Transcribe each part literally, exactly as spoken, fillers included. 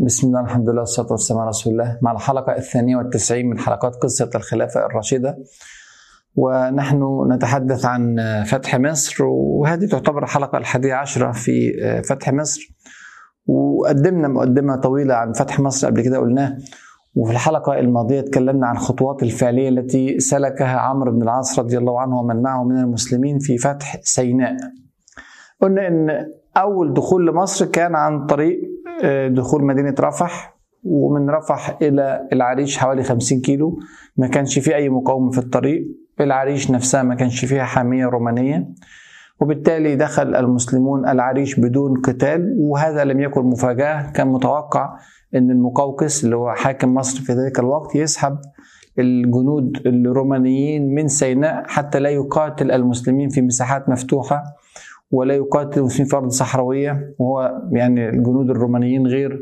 بسم الله الحمد لله والصلاة والسلام على رسول الله، مع الحلقة الثانية والتسعين من حلقات قصة الخلافة الراشدة، ونحن نتحدث عن فتح مصر، وهذه تعتبر الحلقة الحادية عشرة في فتح مصر. وقدمنا مقدمة طويلة عن فتح مصر قبل كده قلناه، وفي الحلقة الماضية تكلمنا عن الخطوات الفعلية التي سلكها عمرو بن العاص رضي الله عنه ومن معه من المسلمين في فتح سيناء. قلنا ان اول دخول لمصر كان عن طريق دخول مدينة رفح، ومن رفح الى العريش حوالي خمسين كيلو، ما كانش فيه اي مقاومة في الطريق. العريش نفسها ما كانش فيها حامية رومانية، وبالتالي دخل المسلمون العريش بدون قتال، وهذا لم يكن مفاجأة. كان متوقع ان المقوقس اللي هو حاكم مصر في ذلك الوقت يسحب الجنود الرومانيين من سيناء حتى لا يقاتل المسلمين في مساحات مفتوحة، ولا يقاتل المسلمين في أرض صحراوية، وهو يعني الجنود الرومانيين غير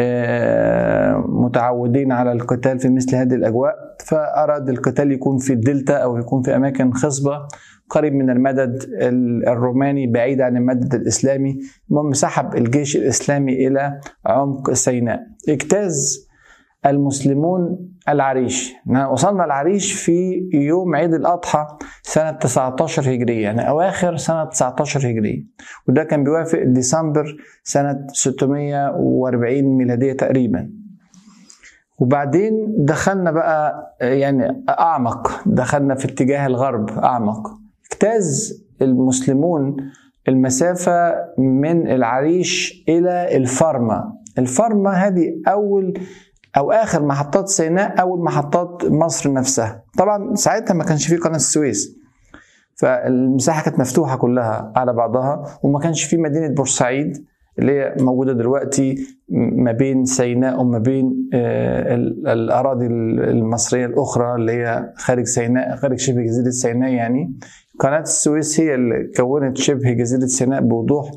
متعودين على القتال في مثل هذه الأجواء، فأراد القتال يكون في الدلتا أو يكون في أماكن خصبة قريب من المدد الروماني بعيد عن المدد الإسلامي. المهم سحب الجيش الإسلامي إلى عمق سيناء. اجتاز المسلمون العريش. وصلنا العريش في يوم عيد الأضحى سنة تسعة عشر هجرية، يعني أواخر سنة تسعة عشر هجرية، وده كان بيوافق ديسمبر سنة ستمائة وأربعين ميلادية تقريبا. وبعدين دخلنا بقى يعني أعمق، دخلنا في اتجاه الغرب أعمق. اجتاز المسلمون المسافة من العريش إلى الفرمة. الفرمة هذه أول أو آخر محطات سيناء، أول محطات مصر نفسها. طبعا ساعتها ما كانش فيه قناة السويس، فالمساحة كانت مفتوحة كلها على بعضها، وما كانش فيه مدينة بورسعيد اللي هي موجودة دلوقتي ما بين سيناء وما بين الأراضي المصرية الأخرى اللي هي خارج سيناء، خارج شبه جزيرة سيناء. يعني قناة السويس هي اللي كونت شبه جزيرة سيناء بوضوح.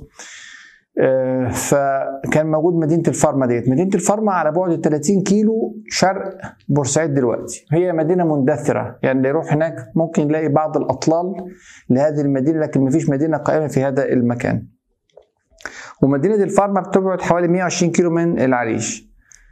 فكان موجود مدينة الفرمة ديت. مدينة الفرمة على بعد ثلاثين كيلو شرق بورسعيد دلوقتي. هي مدينة مندثرة، يعني اللي يروح هناك ممكن يلاقي بعض الأطلال لهذه المدينة، لكن مفيش مدينة قائمة في هذا المكان. ومدينة الفرمة بتبعد حوالي مئة وعشرين كيلو من العريش.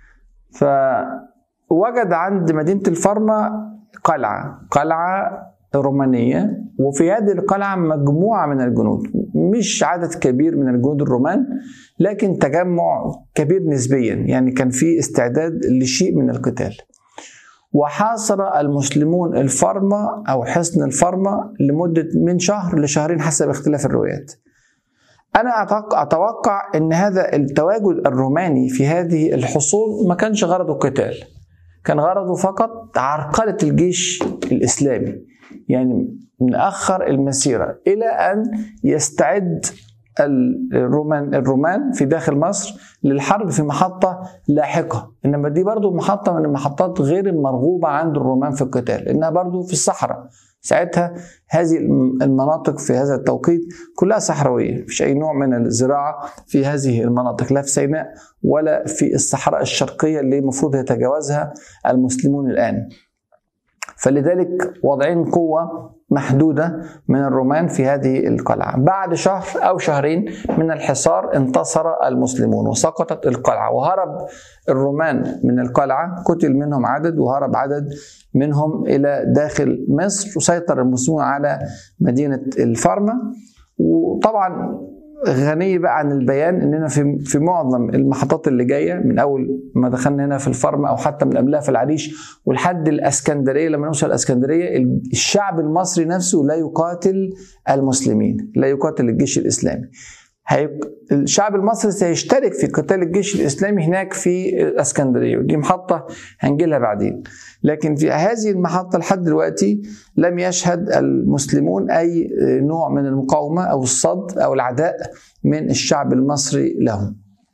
فوجد عند مدينة الفرمة قلعة قلعة رومانية، وفي هذه القلعة مجموعة من الجنود، مش عدد كبير من الجنود الرومان، لكن تجمع كبير نسبيا، يعني كان في استعداد لشيء من القتال. وحاصر المسلمون الفرمة أو حصن الفرمة لمدة من شهر لشهرين حسب اختلاف الروايات. أنا أتوقع أن هذا التواجد الروماني في هذه الحصون ما كانش غرضه قتال، كان غرضه فقط عرقلة الجيش الإسلامي، يعني نأخر المسيرة إلى أن يستعد الرومان الرومان في داخل مصر للحرب في محطة لاحقة. إنما دي برضو محطة من المحطات غير المرغوبة عند الرومان في القتال، إنها برضو في الصحراء. ساعتها هذه المناطق في هذا التوقيت كلها صحراوية، مفيش أي نوع من الزراعة في هذه المناطق، لا في سيناء ولا في الصحراء الشرقية اللي المفروض يتجاوزها المسلمون الآن. فلذلك وضعين قوة محدودة من الرومان في هذه القلعة. بعد شهر أو شهرين من الحصار انتصر المسلمون وسقطت القلعة، وهرب الرومان من القلعة، قتل منهم عدد وهرب عدد منهم إلى داخل مصر، وسيطر المسلمون على مدينة الفرمة. وطبعا غني بقى عن البيان اننا في في معظم المحطات اللي جايه من اول ما دخلنا هنا في الفرمه، او حتى من قبلها في العريش ولحد الاسكندريه. لما نوصل الاسكندريه الشعب المصري نفسه لا يقاتل المسلمين، لا يقاتل الجيش الاسلامي. الشعب المصري سيشترك في قتال الجيش الاسلامي هناك في الاسكندريه، ودي محطه هنجيلها بعدين. لكن في هذه المحطه لحد دلوقتي لم يشهد المسلمون اي نوع من المقاومه او الصد او العداء من الشعب المصري لهم.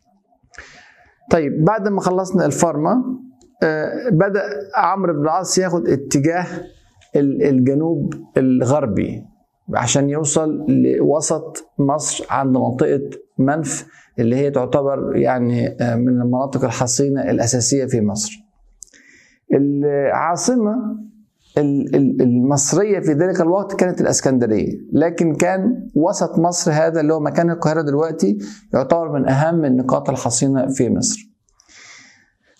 طيب بعد ما خلصنا الفرمه بدأ عمرو بن العاص ياخد اتجاه الجنوب الغربي عشان يوصل لوسط مصر عند منطقة منف اللي هي تعتبر يعني من المناطق الحصينة الأساسية في مصر. العاصمة المصرية في ذلك الوقت كانت الإسكندرية، لكن كان وسط مصر هذا اللي هو مكان القاهرة دلوقتي يعتبر من أهم النقاط الحصينة في مصر.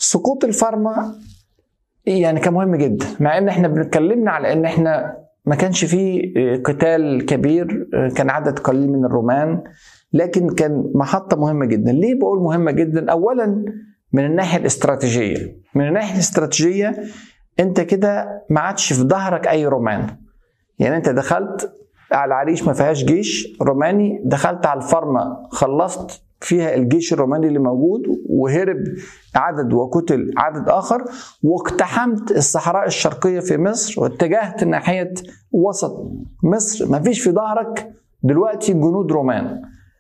سقوط الفارما يعني كان مهم جدا، مع ان احنا بنتكلمنا على ان احنا ما كانش فيه قتال كبير، كان عدد قليل من الرومان، لكن كان محطة مهمة جدا. ليه بقول مهمة جدا؟ اولا من الناحية الاستراتيجية، من الناحية الاستراتيجية انت كده ما عادش في ظهرك اي رومان. يعني انت دخلت على العريش ما فيهاش جيش روماني، دخلت على الفارما خلصت فيها الجيش الروماني اللي موجود وهرب عدد وقتل عدد آخر، واقتحمت الصحراء الشرقية في مصر واتجهت ناحية وسط مصر. ما فيش في ظهرك دلوقتي جنود رومان،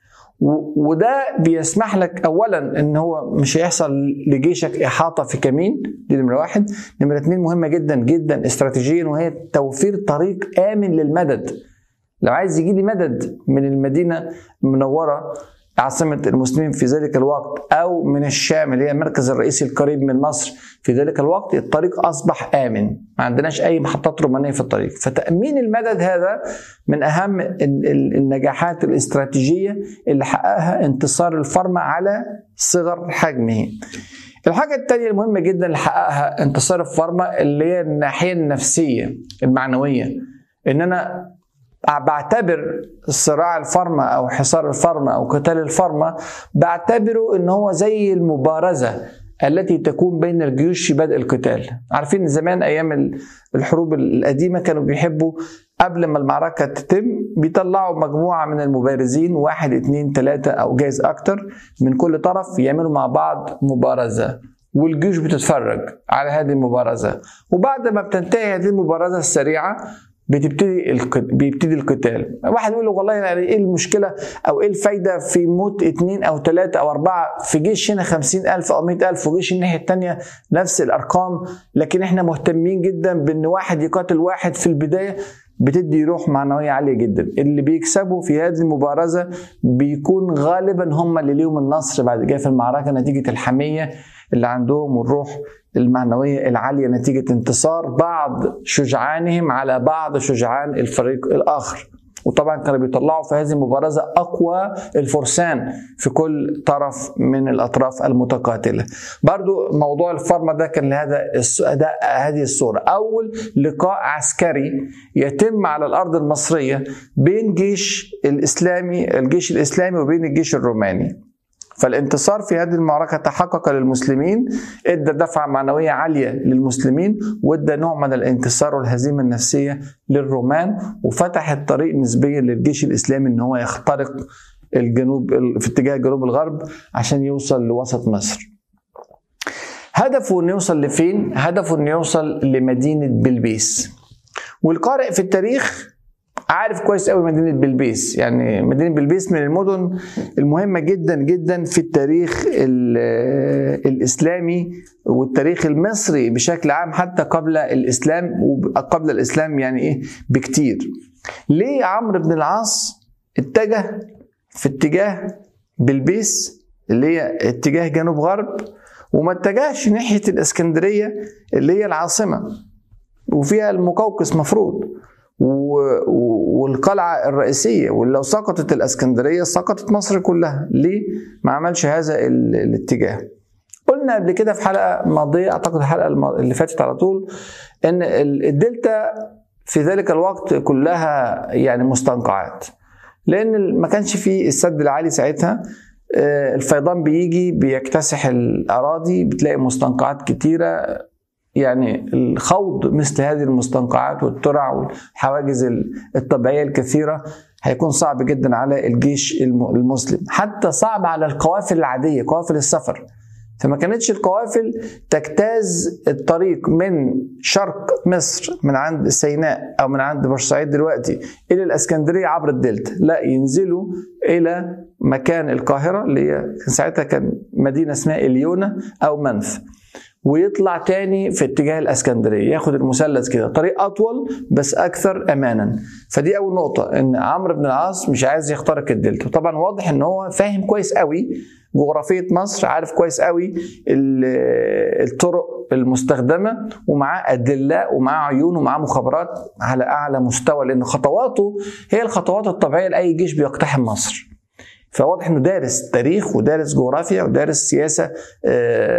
وده بيسمح لك اولا ان هو مش هيحصل لجيشك احاطه في كمين، دي نمره واحد. نمره اتنين مهمه جدا جدا استراتيجيا، وهي توفير طريق امن للمدد. لو عايز يجي لي مدد من المدينه المنوره عاصمة المسلمين في ذلك الوقت أو من الشام اللي هي المركز الرئيسي القريب من مصر في ذلك الوقت، الطريق أصبح آمن، ما عندناش أي محطات رومانية في الطريق. فتأمين المدد هذا من أهم النجاحات الاستراتيجية اللي حققها انتصار الفارما على صغر حجمه. الحاجة الثانية المهمة جدا اللي حققها انتصار الفارما اللي هي الناحية النفسية المعنوية، إن أنا بعتبر صراع الفارما او حصار الفارما او قتال الفارما بعتبره ان هو زي المبارزة التي تكون بين الجيوش في بدء القتال. عارفين زمان ايام الحروب القديمة كانوا بيحبوا قبل ما المعركة تتم بيطلعوا مجموعة من المبارزين، واحد اتنين تلاتة او جايز اكتر من كل طرف، يعملوا مع بعض مبارزة والجيوش بتتفرج على هذه المبارزة. وبعد ما بتنتهي هذه المبارزة السريعة بتبتدي بيبتدي القتال. واحد يقول له والله يعني ايه المشكله او ايه الفايده في موت اتنين او تلاته او اربعه في جيش هنا خمسين الف او مئة الف وجيش الناحيه الثانيه نفس الارقام، لكن احنا مهتمين جدا بان واحد يقاتل واحد في البدايه. بتدي روح معنويه عاليه جدا. اللي بيكسبوا في هذه المبارزه بيكون غالبا هم اللي ليهم النصر بعد كده في المعركه، نتيجه الحميه اللي عندهم والروح المعنوية العالية نتيجة انتصار بعض شجعانهم على بعض شجعان الفريق الآخر. وطبعا كانوا بيطلعوا في هذه المبارزة أقوى الفرسان في كل طرف من الأطراف المتقاتلة. برضو موضوع الفارما ده كان لهذا ده هذه الصورة. أول لقاء عسكري يتم على الأرض المصرية بين جيش الإسلامي الجيش الإسلامي وبين الجيش الروماني. فالانتصار في هذه المعركة تحقق للمسلمين، ادى دفعة معنوية عالية للمسلمين، وادى نوع من الانكسار والهزيمة النفسية للرومان، وفتح الطريق نسبيا للجيش الإسلامي ان هو يخترق الجنوب في اتجاه جنوب الغرب عشان يوصل لوسط مصر. هدفه انه يوصل لفين؟ هدفه انه يوصل لمدينة بلبيس. والقارئ في التاريخ عارف كويس قوي مدينة بلبيس. يعني مدينة بلبيس من المدن المهمة جدا جدا في التاريخ الإسلامي والتاريخ المصري بشكل عام، حتى قبل الإسلام وقبل الإسلام يعني إيه بكتير. ليه عمرو بن العاص اتجه في اتجاه بلبيس اللي هي اتجاه جنوب غرب وما اتجهش ناحية الإسكندرية اللي هي العاصمة وفيها المقوقس مفروض والقلعة الرئيسية، ولو سقطت الاسكندرية سقطت مصر كلها؟ ليه ما عملش هذا الاتجاه؟ قلنا قبل كده في حلقة ماضية، اعتقد الحلقة اللي فاتت على طول، ان الدلتا في ذلك الوقت كلها يعني مستنقعات، لان ما كانش فيه السد العالي ساعتها. الفيضان بيجي بيكتسح الاراضي، بتلاقي مستنقعات كتيرة. يعني الخوض مثل هذه المستنقعات والترع والحواجز الطبيعية الكثيرة هيكون صعب جدا على الجيش المسلم، حتى صعب على القوافل العادية، قوافل السفر. فما كانتش القوافل تجتاز الطريق من شرق مصر من عند سيناء أو من عند بورسعيد دلوقتي إلى الإسكندرية عبر الدلتا، لا، ينزلوا إلى مكان القاهرة اللي هي ساعتها كان مدينة اسمها إليونا أو منف، ويطلع تاني في اتجاه الاسكندريه، ياخد المثلث كده، طريق اطول بس اكثر امانا. فدي اول نقطه، ان عمرو بن العاص مش عايز يخترق الدلتا. وطبعا واضح ان هو فاهم كويس قوي جغرافيه مصر، عارف كويس قوي الطرق المستخدمه، ومعاه ادله ومعاه عيون ومعاه مخابرات على اعلى مستوى، لان خطواته هي الخطوات الطبيعيه لاي جيش بيقتحم مصر. فواضح انه دارس تاريخ ودارس جغرافيا ودارس سياسه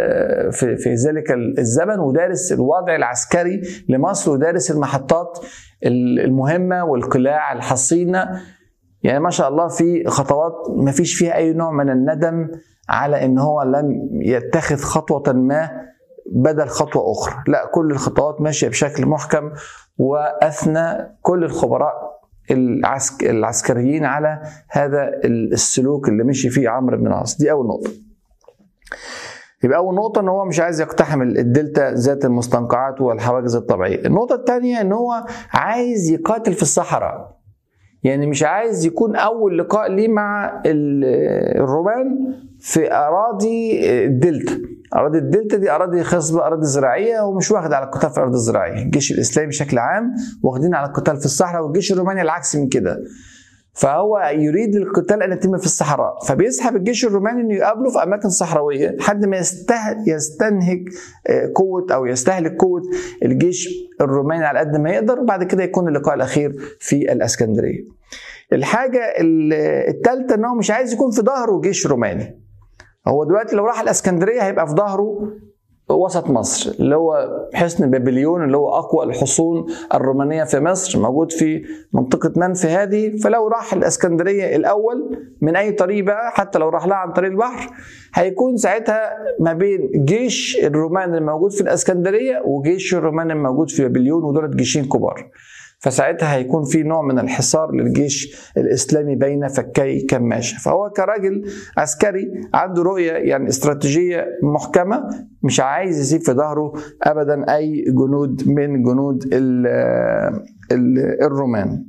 في في ذلك الزمن، ودارس الوضع العسكري لمصر، ودارس المحطات المهمه والقلاع الحصينه. يعني ما شاء الله في خطوات ما فيش فيها اي نوع من الندم على ان هو لم يتخذ خطوه ما بدل خطوه اخرى، لا كل الخطوات ماشيه بشكل محكم. واثنى كل الخبراء العسك العسكريين على هذا السلوك اللي مشي فيه عمرو بن العاص. دي اول نقطه. يبقى اول نقطه ان هو مش عايز يقتحم الدلتا ذات المستنقعات والحواجز الطبيعيه. النقطه الثانيه ان هو عايز يقاتل في الصحراء، يعني مش عايز يكون اول لقاء ليه مع الرومان في اراضي الدلتا. اراضي الدلتا دي اراضي خصبه، اراضي زراعيه، ومش واخد على القتال في الارض الزراعيه. الجيش الاسلامي بشكل عام واخدين على القتال في الصحراء، والجيش الروماني العكس من كده. فهو يريد القتال ان يتم في الصحراء، فبيسحب الجيش الروماني انه يقابله في اماكن صحراويه لحد ما يستنهك قوه او يستهلك قوه الجيش الروماني على قد ما يقدر، وبعد كده يكون اللقاء الاخير في الاسكندريه. الحاجه الثالثه انه مش عايز يكون في ظهره جيش روماني. هو دلوقتي لو راح الاسكندريه هيبقى في ظهره وسط مصر اللي هو حصن بابليون، اللي هو اقوى الحصون الرومانيه في مصر، موجود في منطقه منفي هذه. فلو راح الاسكندريه الاول من اي طريق بقى، حتى لو راح لها عن طريق البحر، هيكون ساعتها ما بين جيش الرومان الموجود في الاسكندريه وجيش الرومان الموجود في بابليون، ودول جيشين كبار. فساعتها هيكون في نوع من الحصار للجيش الإسلامي بين فكي كماشة. فهو كراجل عسكري عنده رؤية يعني استراتيجية محكمة، مش عايز يسيب في ظهره أبدا أي جنود من جنود ال ال الرومان.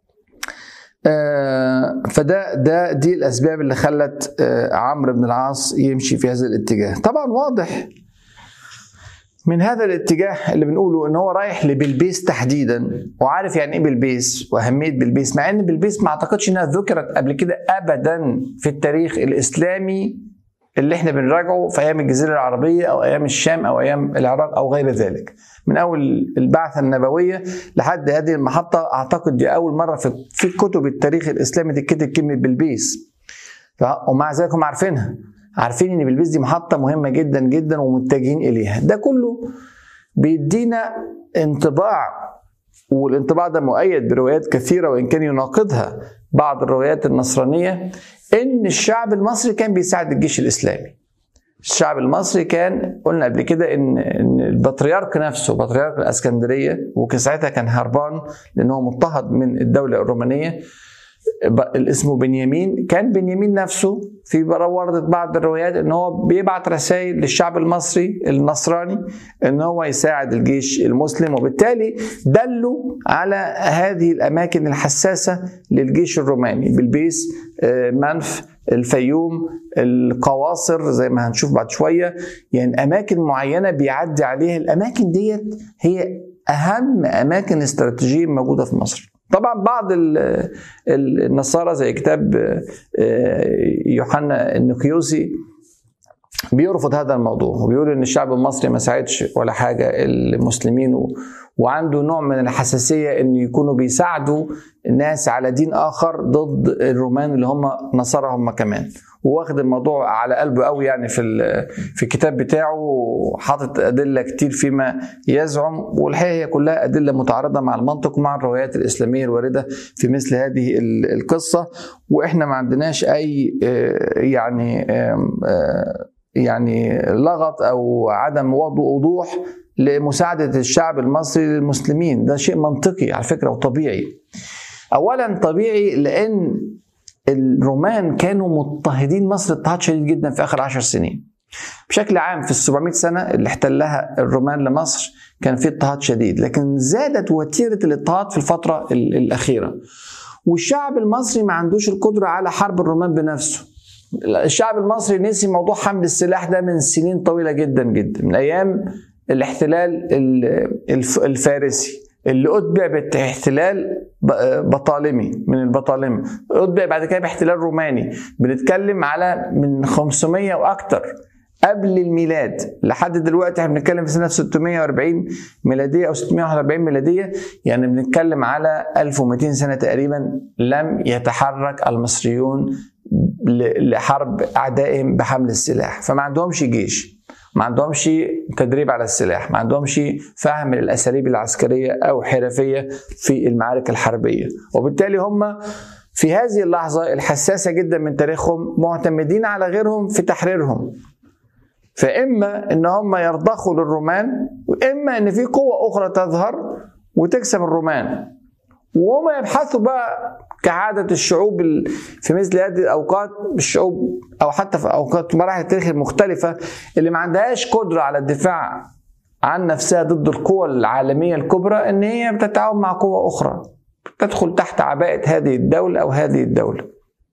فده ده دي الأسباب اللي خلت عمرو بن العاص يمشي في هذا الاتجاه. طبعا واضح من هذا الاتجاه اللي بنقوله ان هو رايح لبلبيس تحديدا، وعارف يعني ايه بلبيس واهميه بلبيس، مع ان بلبيس ما اعتقدش انها ذكرت قبل كده ابدا في التاريخ الاسلامي اللي احنا بنراجعه في ايام الجزيره العربيه او ايام الشام او ايام العراق او غير ذلك. من اول البعثه النبويه لحد هذه المحطه اعتقد دي اول مره في في كتب التاريخ الاسلامي تتكتب كلمه بلبيس، ومع ذلك هم عارفينها، عارفين ان بلبيس دي محطه مهمه جدا جدا ومتجهين اليها. ده كله بيدينا انطباع، والانطباع ده مؤيد بروايات كثيره وان كان يناقضها بعض الروايات النصرانيه، ان الشعب المصري كان بيساعد الجيش الاسلامي. الشعب المصري كان قلنا قبل كده ان ان البطريرك نفسه، بطريرك الاسكندريه، وساعتها كان هربان لانه مضطهد من الدوله الرومانيه، اسمه بنيامين. كان بنيامين نفسه في وردت بعض الروايات ان هو بيبعت رسائل للشعب المصري النصراني ان هو يساعد الجيش المسلم، وبالتالي دلوا على هذه الاماكن الحساسه للجيش الروماني: بلبيس، منف، الفيوم، القواصر زي ما هنشوف بعد شويه. يعني اماكن معينه بيعدي عليها. الاماكن ديت هي اهم اماكن استراتيجيه موجوده في مصر. طبعا بعض النصارى زي كتاب يوحنا النقيوسي بيرفض هذا الموضوع، وبيقول ان الشعب المصري ما ساعدش ولا حاجه المسلمين، وعنده نوع من الحساسيه ان يكونوا بيساعدوا الناس على دين اخر ضد الرومان اللي هم نصارى هم كمان. وواخد الموضوع على قلبه قوي يعني في في الكتاب بتاعه، حاطط ادله كتير فيما يزعم، والحقيقه هي كلها ادله متعارضه مع المنطق ومع الروايات الاسلاميه الوارده في مثل هذه القصه. واحنا ما عندناش اي يعني يعني لغط او عدم وضوح لمساعده الشعب المصري للمسلمين. ده شيء منطقي على فكره وطبيعي. اولا طبيعي لان الرومان كانوا مضطهدين مصر اضطهاد شديد جدا في اخر عشر سنين. بشكل عام في السبعمائة سنه اللي احتلها الرومان لمصر كان في اضطهاد شديد، لكن زادت وتيره الاضطهاد في الفتره الاخيره. والشعب المصري ما عندوش القدره على حرب الرومان بنفسه. الشعب المصري نسي موضوع حمل السلاح ده من سنين طويله جدا جدا، من ايام الاحتلال الفارسي اللي أتبع باحتلال بطالمي من البطالمة، أتبع بعد كده باحتلال روماني. بنتكلم على من خمسمائة وأكتر قبل الميلاد لحد دلوقتي. احنا بنتكلم في سنة ستمائة وأربعين ميلادية أو ستمائة وواحد وأربعين ميلادية، يعني بنتكلم على ألف ومئتين سنة تقريبا لم يتحرك المصريون لحرب أعدائهم بحمل السلاح، فما عندهمش جيش ما عندهمش تدريب على السلاح، ما عندهمش فهم الأساليب العسكرية أو حرفية في المعارك الحربية، وبالتالي هم في هذه اللحظة الحساسة جدا من تاريخهم معتمدين على غيرهم في تحريرهم. فإما إن هم يرضخوا للرومان، وإما إن في قوة أخرى تظهر وتكسب الرومان، وهم يبحثوا بقى كعادة الشعوب في مثل هذه الأوقات، الشعوب أو حتى في أوقات مراحل التاريخ المختلفة اللي ما عندهاش قدرة على الدفاع عن نفسها ضد القوى العالمية الكبرى، إن هي بتتعاون مع قوة أخرى تدخل تحت عباءة هذه الدولة أو هذه الدولة.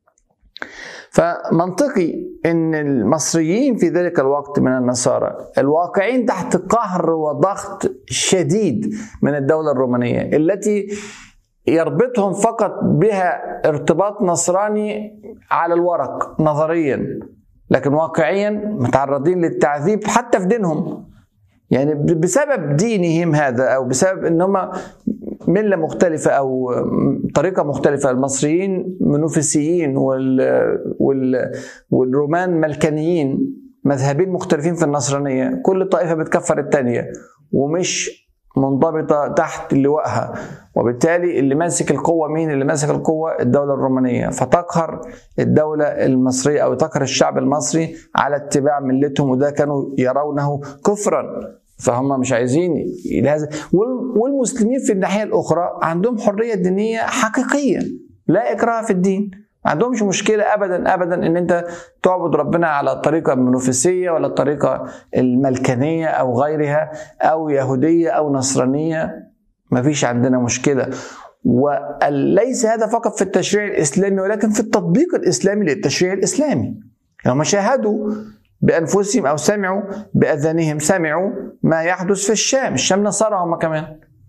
فمنطقي ان المصريين في ذلك الوقت من النصارى الواقعين تحت قهر وضغط شديد من الدولة الرومانية التي يربطهم فقط بها ارتباط نصراني على الورق نظريا، لكن واقعيا متعرضين للتعذيب حتى في دينهم، يعني بسبب دينهم هذا او بسبب ان هم ملة مختلفة أو طريقة مختلفة. المصريين منوفسيين وال... وال... والرومان ملكانيين، مذهبين مختلفين في النصرانية، كل طائفة بتكفر التانية ومش منضبطة تحت لوائها، وبالتالي اللي ماسك القوة مين؟ اللي ماسك القوة الدولة الرومانية، فتقهر الدولة المصرية أو تقهر الشعب المصري على اتباع ملتهم، وده كانوا يرونه كفرا، فهم مش عايزين لهذا. والمسلمين في الناحية الأخرى عندهم حرية دينية حقيقية، لا إكراه في الدين، ما عندهمش مشكلة أبدا أبدا إن أنت تعبد ربنا على الطريقة المنوفسية ولا الطريقة الملكانية أو غيرها أو يهودية أو نصرانية، ما فيش عندنا مشكلة. وليس هذا فقط في التشريع الإسلامي ولكن في التطبيق الإسلامي للتشريع الإسلامي. هم شاهدوا بأنفسهم أو سمعوا بأذانهم، سمعوا ما يحدث في الشام، الشام نصارى هم كمان،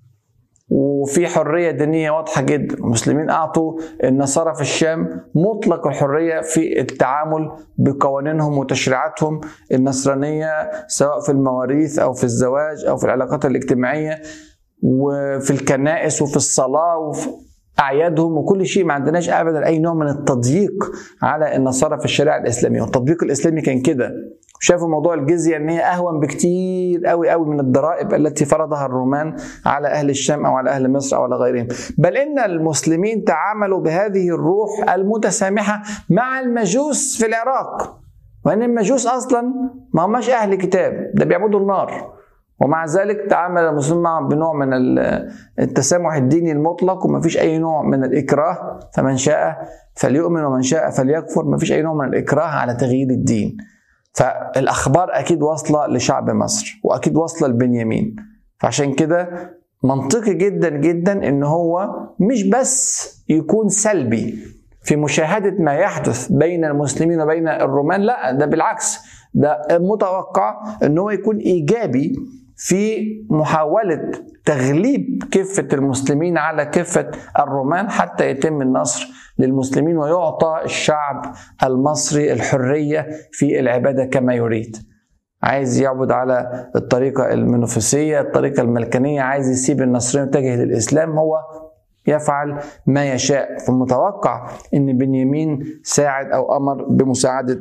وفي حرية دينية واضحة جدا. المسلمين أعطوا النصارى في الشام مطلق الحرية في التعامل بقوانينهم وتشريعاتهم النصرانية، سواء في المواريث أو في الزواج أو في العلاقات الاجتماعية وفي الكنائس وفي الصلاة وفي أعيادهم وكل شيء. ما عندناش أبدا أي نوع من التضييق على النصارى في الشريعة الإسلامية، والتطبيق الإسلامي كان كده. شافوا موضوع الجزية أن هي أهون بكتير قوي قوي من الضرائب التي فرضها الرومان على أهل الشام أو على أهل مصر أو على غيرهم. بل إن المسلمين تعاملوا بهذه الروح المتسامحة مع المجوس في العراق، وأن المجوس أصلا ما هماش أهل كتاب، ده بيعبدوا النار، ومع ذلك تعامل المسلمين معهم بنوع من التسامح الديني المطلق، وما فيش أي نوع من الإكراه، فمن شاء فليؤمن ومن شاء فليكفر، ما فيش أي نوع من الإكراه على تغيير الدين. فالأخبار أكيد واصلة لشعب مصر وأكيد واصلة لبنيامين، فعشان كده منطقي جدا جدا إن هو مش بس يكون سلبي في مشاهدة ما يحدث بين المسلمين وبين الرومان، لا ده بالعكس، ده متوقع إن هو يكون إيجابي في محاولة تغليب كفة المسلمين على كفة الرومان حتى يتم النصر للمسلمين ويعطى الشعب المصري الحرية في العبادة كما يريد. عايز يعبد على الطريقة المنوفسية، الطريقة الملكانية، عايز يسيب النصرين ويتجه للإسلام، هو يفعل ما يشاء. فمتوقع ان بنيامين ساعد او امر بمساعدة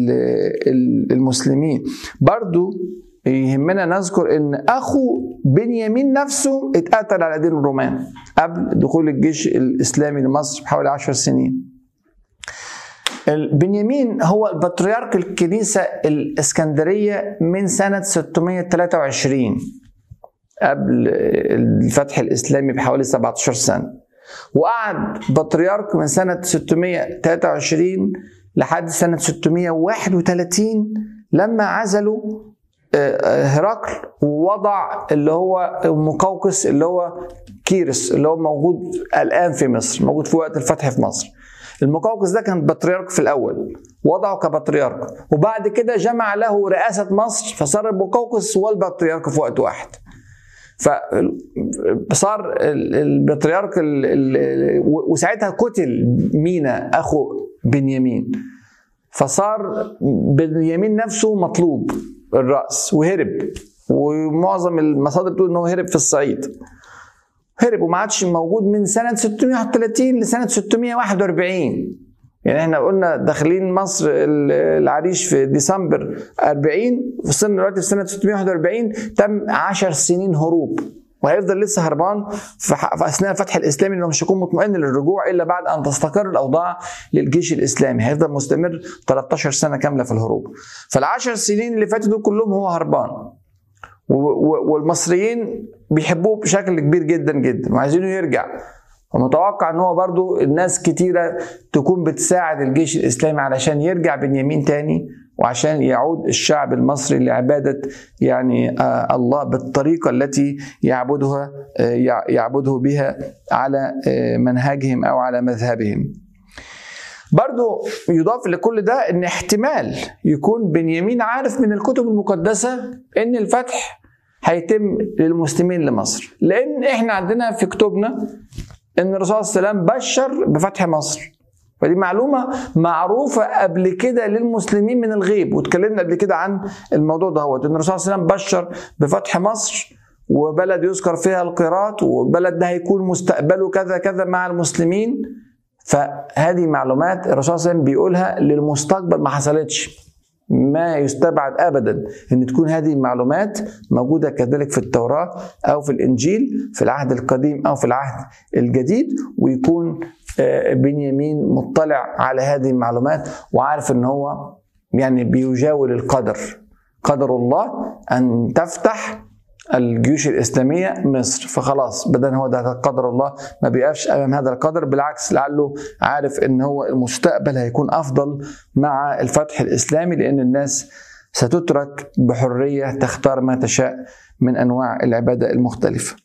المسلمين. برضو يهمنا نذكر ان اخو بنيامين نفسه اتقتل على ايدين الرومان قبل دخول الجيش الاسلامي لمصر بحوالي عشر سنين. بنيامين هو البطريرك الكنيسة الاسكندرية من سنة ستمائة وثلاثة وعشرين قبل الفتح الإسلامي بحوالي سبعة عشر سنة، وقعد بطريرك من سنة ستمائة وثلاثة وعشرين لحد سنة ستمائة وواحد وثلاثين لما عزلوا هرقل ووضع اللي هو مقوقس اللي هو كيرس اللي هو موجود الآن في مصر، موجود في وقت الفتح في مصر. المقوقس ده كان بطريرك في الأول، وضعه كبطريرك، وبعد كده جمع له رئاسة مصر فصار المقوقس هو البطريرك في وقت واحد. فصار البطريرك وساعتها قتل مينا أخو بنيامين، فصار بنيامين نفسه مطلوب الرأس وهرب، ومعظم المصادر بتقول انه هرب في الصعيد، هرب وما عادش موجود من سنة ستمائة وواحد وثلاثين لسنة ستمائة وواحد وأربعين. يعني احنا قلنا داخلين مصر العريش في ديسمبر أربعين، وصلنا دلوقتي في سنة ستمائة وواحد وأربعين، تم عشر سنين هروب، وهيفضل لسه هربان في اثناء الفتح الاسلامي، انه مش هيكون مطمئن للرجوع الا بعد ان تستقر الاوضاع للجيش الاسلامي. هيفضل مستمر ثلاثة عشر سنه كامله في الهروب. فالعشر سنين اللي فاتوا دول كلهم هو هربان، والمصريين بيحبوه بشكل كبير جدا جدا وعايزينه يرجع. ومتوقع ان هو برضو الناس كتيره تكون بتساعد الجيش الاسلامي علشان يرجع بنيامين تاني، وعشان يعود الشعب المصري لعبادة يعني آه الله بالطريقة التي يعبدها آه يعبده بها على آه منهجهم أو على مذهبهم. برضو يضاف لكل ده ان احتمال يكون بنيامين عارف من الكتب المقدسة ان الفتح هيتم للمسلمين لمصر، لان احنا عندنا في كتبنا ان الرسول صلى الله عليه وسلم بشر بفتح مصر، فدي معلومة معروفة قبل كده للمسلمين من الغيب، واتكلمنا قبل كده عن الموضوع ده. هو ان الرسول صلى الله عليه وسلم بشر بفتح مصر وبلد يذكر فيها القيراط، وبلد ده هيكون مستقبله كذا كذا مع المسلمين. فهذه معلومات الرسول صلى الله عليه وسلم بيقولها للمستقبل، ما حصلتش. ما يستبعد ابدا ان تكون هذه المعلومات موجوده كذلك في التوراه او في الانجيل في العهد القديم او في العهد الجديد، ويكون بنيامين مطلع على هذه المعلومات وعارف ان هو يعني بيجاول القدر، قدر الله ان تفتح الجيوش الإسلامية مصر، فخلاص بدل هو ده قدر الله، ما بيقفش أمام هذا القدر، بالعكس لعله عارف ان هو المستقبل هيكون أفضل مع الفتح الإسلامي، لأن الناس ستترك بحرية تختار ما تشاء من أنواع العبادة المختلفة.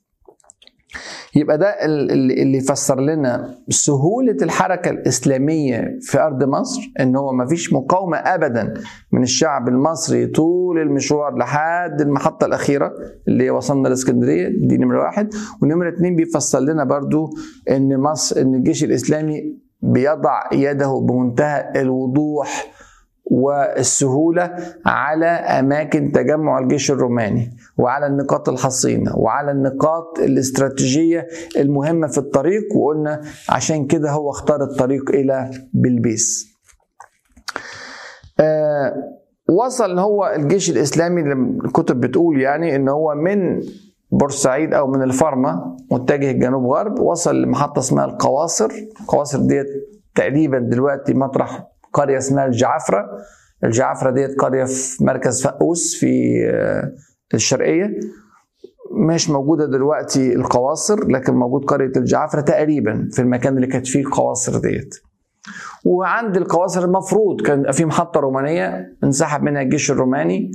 يبقى ده اللي يفسر لنا سهولة الحركة الإسلامية في أرض مصر، إن هو ما فيش مقاومة أبدا من الشعب المصري طول المشوار لحد المحطة الأخيرة اللي وصلنا لإسكندرية. دي نمرة واحد. ونمرة اتنين بيفسر لنا برضو إن مصر إن الجيش الإسلامي بيضع يده بمنتهى الوضوح والسهولة على أماكن تجمع الجيش الروماني، وعلى النقاط الحصينة، وعلى النقاط الاستراتيجية المهمة في الطريق. وقلنا عشان كده هو اختار الطريق إلى بلبيس. آه وصل هو الجيش الإسلامي، الكتب بتقول يعني إن هو من بورسعيد أو من الفرمة متجه جنوب غرب، وصل لمحطة اسمها القواصر. القواصر ديت تقريبا دلوقتي مطرح قرية اسمها الجعفرة. الجعفرة ديت قرية في مركز فقوس في الشرقية، مش موجودة دلوقتي القواصر، لكن موجود قرية الجعفرة تقريبا في المكان اللي كانت فيه القواصر ديت. وعند القواصر المفروض كان في محطة رومانية انسحب منها الجيش الروماني،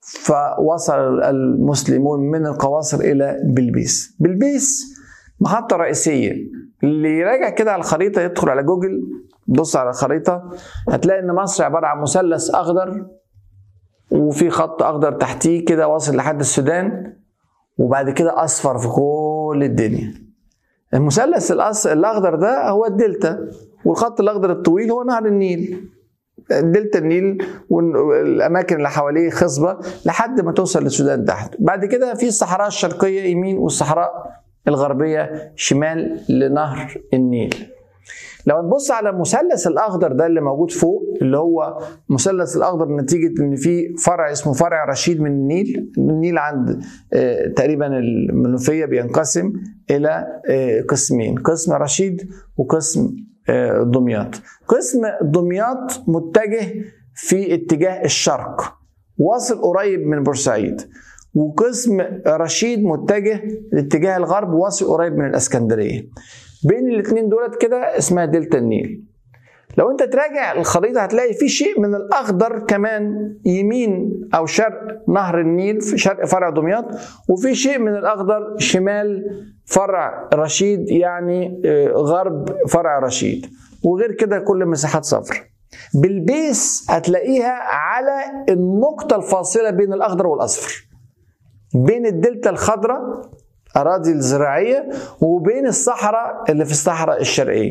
فوصل المسلمون من القواصر إلى بلبيس. بلبيس محطة رئيسية، اللي يراجع كده على الخريطة يدخل على جوجل بص على الخريطة هتلاقي ان مصر عبارة عن مثلث اخضر، وفي خط اخضر تحتيه كده واصل لحد السودان، وبعد كده اصفر في كل الدنيا. المثلث الاخضر ده هو الدلتا، والخط الاخضر الطويل هو نهر النيل. دلتا النيل والاماكن اللي حواليه خصبة لحد ما توصل للسودان تحت. بعد كده في الصحراء الشرقية يمين والصحراء الغربية شمال لنهر النيل. لو نبص على المثلث الاخضر ده اللي موجود فوق، اللي هو مثلث الاخضر نتيجه ان في فرع اسمه فرع رشيد من النيل. النيل عند آه تقريبا المنوفيه بينقسم الى آه قسمين، قسم رشيد وقسم آه دمياط. قسم دمياط متجه في اتجاه الشرق واصل قريب من بورسعيد، وقسم رشيد متجه لاتجاه الغرب واصل قريب من الاسكندريه. بين الاثنين دولت كده اسمها دلتا النيل. لو انت تراجع الخريطة هتلاقي في شيء من الاخضر كمان يمين او شرق نهر النيل في شرق فرع دمياط، وفي شيء من الاخضر شمال فرع رشيد يعني غرب فرع رشيد، وغير كده كل مساحات صفر. بلبيس هتلاقيها على النقطة الفاصلة بين الاخضر والاصفر، بين الدلتا الخضراء أراضي الزراعية وبين الصحراء اللي في الصحراء الشرقية.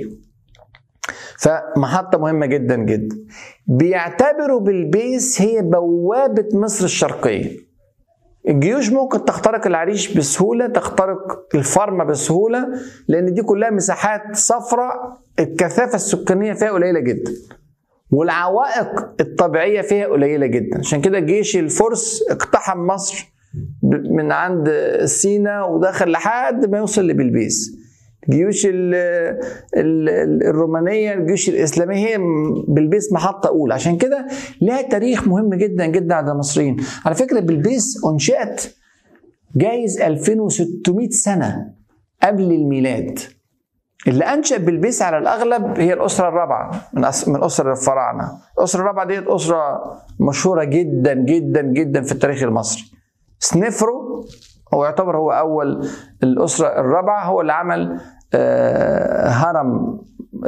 فمحطة مهمة جدا جدا. بيعتبروا بلبيس هي بوابة مصر الشرقية. الجيوش ممكن تخترق العريش بسهولة، تخترق الفرمة بسهولة، لأن دي كلها مساحات صفراء الكثافة السكانية فيها قليلة جدا، والعوائق الطبيعية فيها قليلة جدا. عشان كده جيش الفرس اقتحم مصر من عند سيناء ودخل لحد ما يوصل لبلبيس. الجيوش ال ال الرومانية، الجيوش الإسلامية، هي بلبيس محطة أولى. عشان كده لها تاريخ مهم جدا جدا عند المصريين. على فكرة بلبيس أنشئت جايز ألفين وستمائة سنة قبل الميلاد. اللي أنشأ بلبيس على الأغلب هي الأسرة الرابعة من من أسر الفراعنة. الأسرة الرابعة دي أسرة مشهورة جدا جدا جدا في التاريخ المصري. سنفرو هو يعتبر هو أول الأسرة الرابعة، هو اللي عمل هرم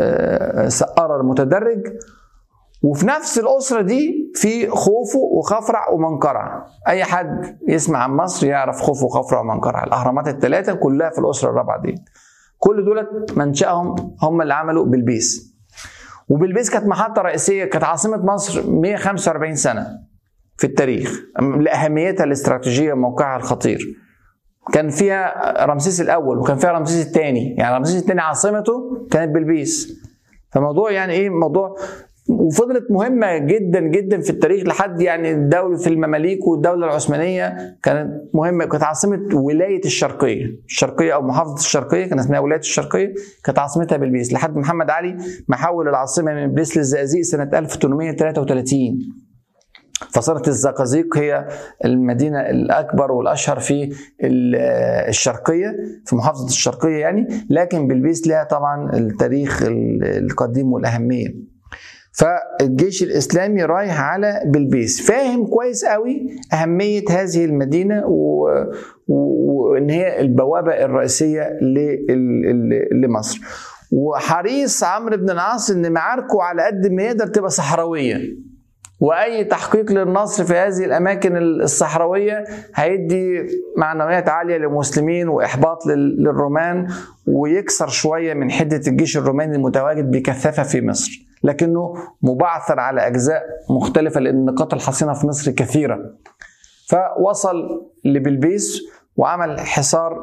سقارة المتدرج. وفي نفس الأسرة دي في خوفو وخفرع ومنقرع. أي حد يسمع عن مصر يعرف خوفو وخفرع ومنقرع. الأهرامات الثلاثة كلها في الأسرة الرابعة دي. كل دولت منشأهم هم اللي عملوا بلبيس. وبلبيس كانت محطة رئيسية، كانت عاصمة مصر مئة وخمسة وأربعين سنة في التاريخ لأهميتها الاستراتيجية وموقعها الخطير. كان فيها رمسيس الأول وكان فيها رمسيس الثاني، يعني رمسيس الثاني عاصمته كانت بلبيس. فموضوع يعني إيه موضوع، وفضلت مهمة جدا جدا في التاريخ لحد يعني الدولة في المماليك والدولة العثمانية كانت مهمة. كانت عاصمة ولاية الشرقية، الشرقية أو محافظة الشرقية كان اسمها ولاية الشرقية، كانت عاصمتها بلبيس لحد محمد علي ما حول العاصمة من بلبيس للزقازيق سنة ألف وثمانمائة وثلاثة وثلاثين. فصارت الزقازيق هي المدينة الأكبر والأشهر في الشرقية، في محافظة الشرقية يعني. لكن بلبيس لها طبعا التاريخ القديم والأهمية. فالجيش الإسلامي رايح على بلبيس، فاهم كويس قوي أهمية هذه المدينة وإن هي البوابة الرئيسية لمصر. وحريص عمرو بن العاص إن معاركه على قد ما يقدر تبقى صحراوية، وأي تحقيق للنصر في هذه الأماكن الصحراوية هيدي معنويات عالية للمسلمين وإحباط للرومان، ويكسر شوية من حدة الجيش الروماني المتواجد بكثافة في مصر. لكنه مبعثر على أجزاء مختلفة لأن نقاط الحصينة في مصر كثيرة. فوصل لبلبيس وعمل حصار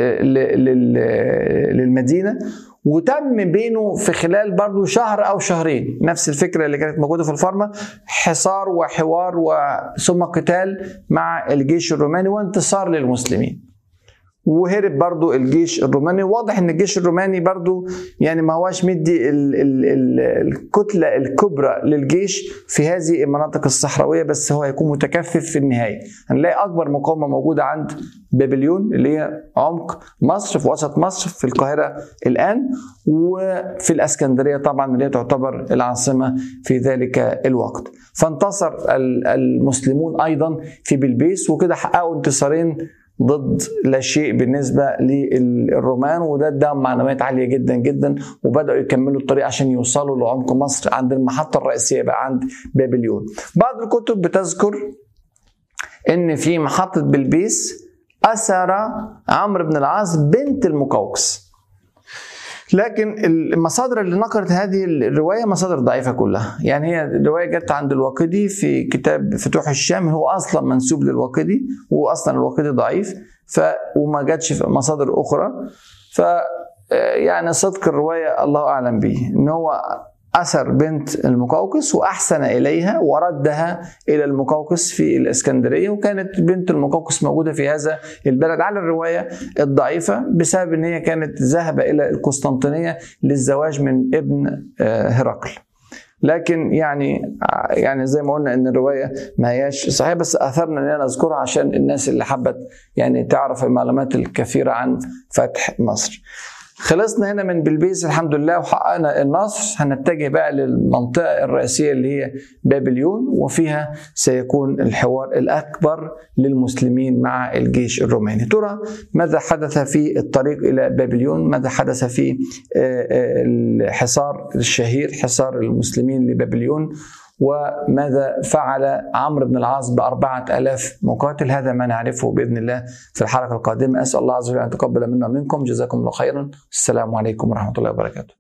للمدينة، وتم بينه في خلال برضو شهر أو شهرين نفس الفكرة اللي كانت موجودة في الفرما، حصار وحوار ثم قتال مع الجيش الروماني وانتصار للمسلمين. وهرب برضو الجيش الروماني. واضح ان الجيش الروماني برضو يعني ما هواش مدي ال ال ال الكتلة الكبرى للجيش في هذه المناطق الصحراوية، بس هو هيكون متكثف في النهاية. هنلاقي اكبر مقاومة موجودة عند بابليون اللي هي عمق مصر في وسط مصر في القاهرة الآن، وفي الاسكندرية طبعا اللي هي تعتبر العاصمة في ذلك الوقت. فانتصر المسلمون ايضا في بلبيس، وكده حققوا انتصارين ضد لا شيء بالنسبة للرومان، وده اداهم معنويات عالية جدا جدا، وبدأوا يكملوا الطريق عشان يوصلوا لعمق مصر عند المحطة الرئيسية بقى عند بابليون. بعض الكتب بتذكر ان في محطة بلبيس أسر عمرو بن العاص بنت المقوقس، لكن المصادر اللي نقلت هذه الرواية مصادر ضعيفة كلها. يعني هي الرواية جت عند الواقدي في كتاب فتوح الشام، هو أصلا منسوب للواقدي، وهو أصلا الواقدي ضعيف، ف وما جاتش في مصادر أخرى. ف يعني صدق الرواية الله أعلم به، إن هو أسر بنت المقوقس وأحسن إليها وردها إلى المقوقس في الإسكندرية، وكانت بنت المقوقس موجودة في هذا البلد على الرواية الضعيفة بسبب أن هي كانت ذاهبة إلى القسطنطينية للزواج من ابن هرقل. لكن يعني يعني زي ما قلنا ان الروايه ما هياش صحيحه، بس اثرنا ان انا اذكرها عشان الناس اللي حبت يعني تعرف المعلومات الكثيره عن فتح مصر. خلصنا هنا من بلبيس الحمد لله وحققنا النصر. هنتجه بقى للمنطقة الرئيسية اللي هي بابليون، وفيها سيكون الحوار الأكبر للمسلمين مع الجيش الروماني. ترى ماذا حدث في الطريق إلى بابليون؟ ماذا حدث في الحصار الشهير حصار المسلمين لبابليون؟ وماذا فعل عمرو بن العاص بأربعة آلاف مقاتل؟ هذا ما نعرفه بإذن الله في الحلقة القادمة. أسأل الله عز وجل أن يتقبل منا ومنكم. جزاكم الله خيرا. السلام عليكم ورحمة الله وبركاته.